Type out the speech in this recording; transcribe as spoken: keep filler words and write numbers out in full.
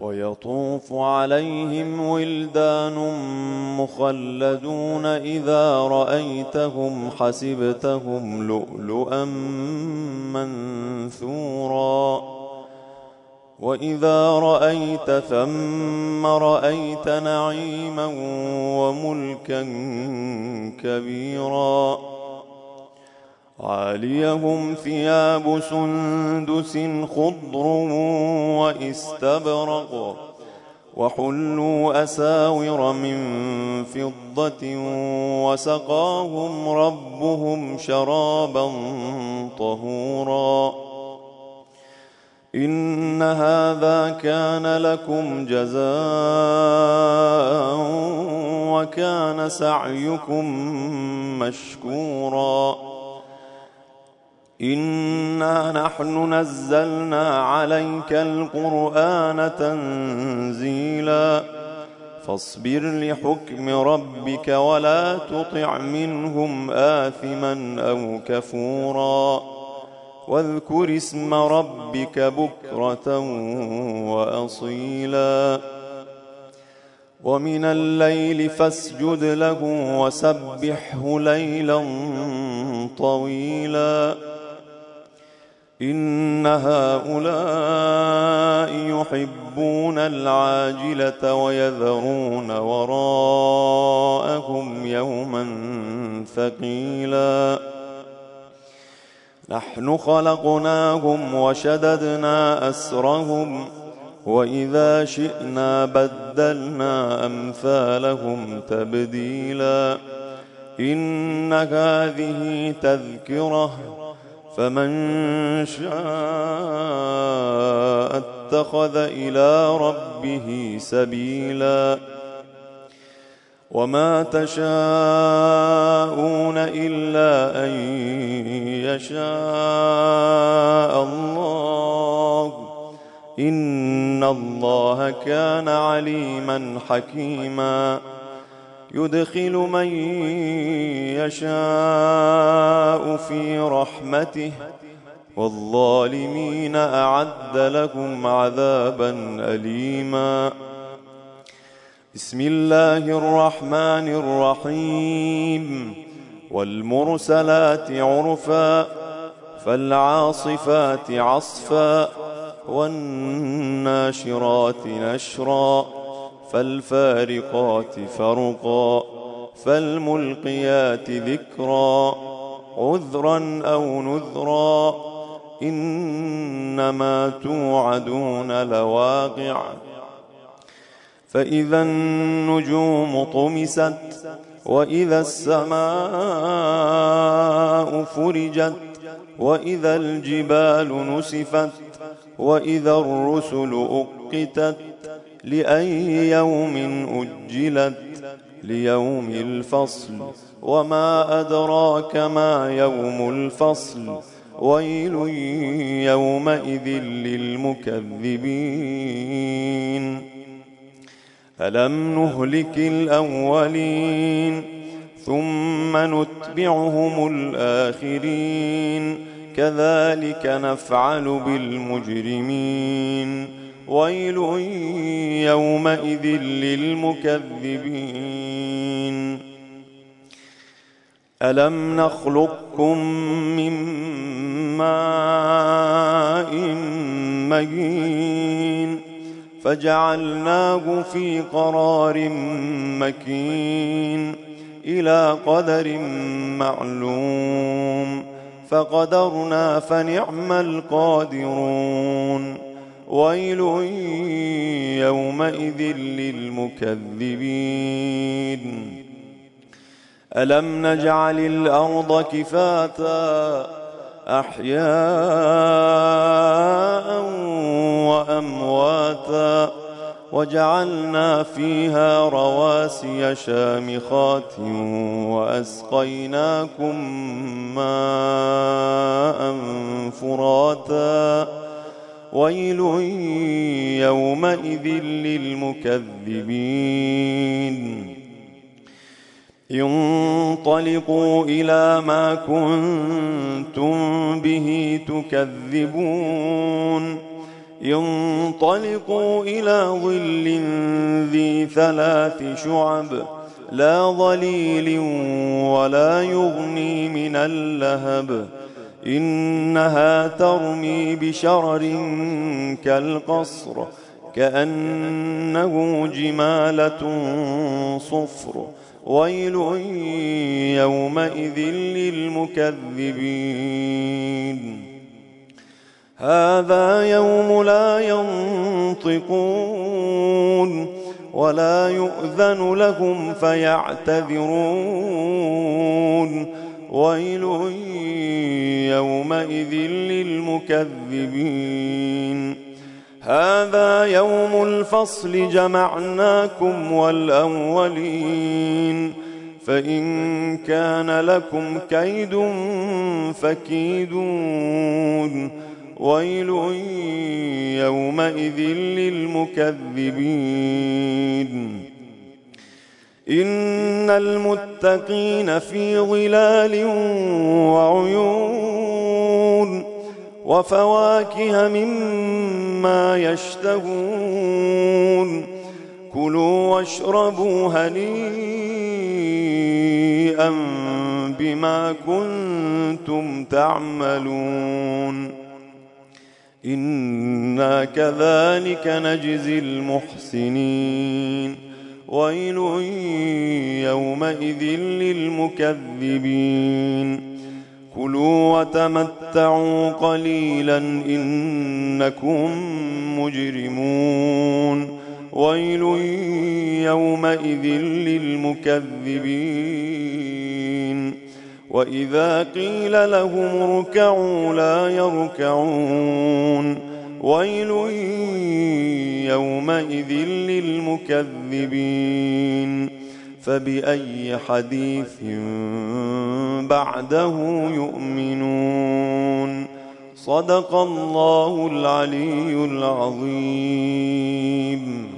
ويطوف عليهم ولدان مخلدون إذا رأيتهم حسبتهم لؤلؤا منثورا وإذا رأيت ثم رأيت نعيما وملكا كبيرا عاليهم ثياب سندس خضر واستبرق وحلوا أساور من فضة وسقاهم ربهم شرابا طهورا إن هذا كان لكم جزاء وكان سعيكم مشكورا إنا نحن نزلنا عليك القرآن تنزيلا فاصبر لحكم ربك ولا تطع منهم آثما أو كفورا واذكر اسم ربك بكرة وأصيلا ومن الليل فاسجد له وسبحه ليلا طويلا إن هؤلاء يحبون العاجلة ويذرون وراءهم يوما ثقيلا نحن خلقناهم وشددنا أسرهم وإذا شئنا بدلنا أمثالهم تبديلا إن هذه تذكرة فمن شاء اتخذ إلى ربه سبيلا وما تشاءون إلا أن يشاء الله إن الله كان عليما حكيما يدخل من يشاء في رحمته والظالمين أعد لهم عذابا أليما بسم الله الرحمن الرحيم والمرسلات عرفا فالعاصفات عصفا والناشرات نشرا فالفارقات فرقا فالملقيات ذكرا عذرا أو نذرا إنما توعدون لواقع فإذا النجوم طمست وإذا السماء فرجت وإذا الجبال نسفت وإذا الرسل أقتت لأي يوم أجلت ليوم الفصل وما أدراك ما يوم الفصل ويل يومئذ للمكذبين ألم نهلك الأولين ثم نتبعهم الآخرين كذلك نفعل بالمجرمين ويل يومئذ للمكذبين ألم نخلقكم من ماء مهين فجعلناه في قرار مكين إلى قدر معلوم فقدرنا فنعم القادرون ويل يومئذ للمكذبين ألم نجعل الأرض كفاتا أحياء وأمواتا وجعلنا فيها رواسي شامخات وأسقيناكم ماء فراتا ويل يومئذ للمكذبين انطلقوا إلى ما كنتم به تكذبون انطلقوا إلى ظل ذي ثلاث شعب لا ظليل ولا يغني من اللهب إنها ترمي بشرر كالقصر كأنه جمالة صفر ويل يومئذ للمكذبين هذا يوم لا ينطقون ولا يؤذن لهم فيعتذرون ويل يومئذ للمكذبين هذا يوم الفصل جمعناكم والأولين فإن كان لكم كيد فكيدون ويل يومئذ للمكذبين إن المتقين في ظلال وعيون وفواكه مما يشتهون كلوا واشربوا هنيئا بما كنتم تعملون إنا كذلك نجزي المحسنين ويل يومئذ للمكذبين كلوا وتمتعوا قليلا إنكم مجرمون ويل يومئذ للمكذبين وإذا قيل لهم اركعوا لا يركعون ويل يومئذ للمكذبين فبأي حديث بعده يؤمنون صدق الله العلي العظيم.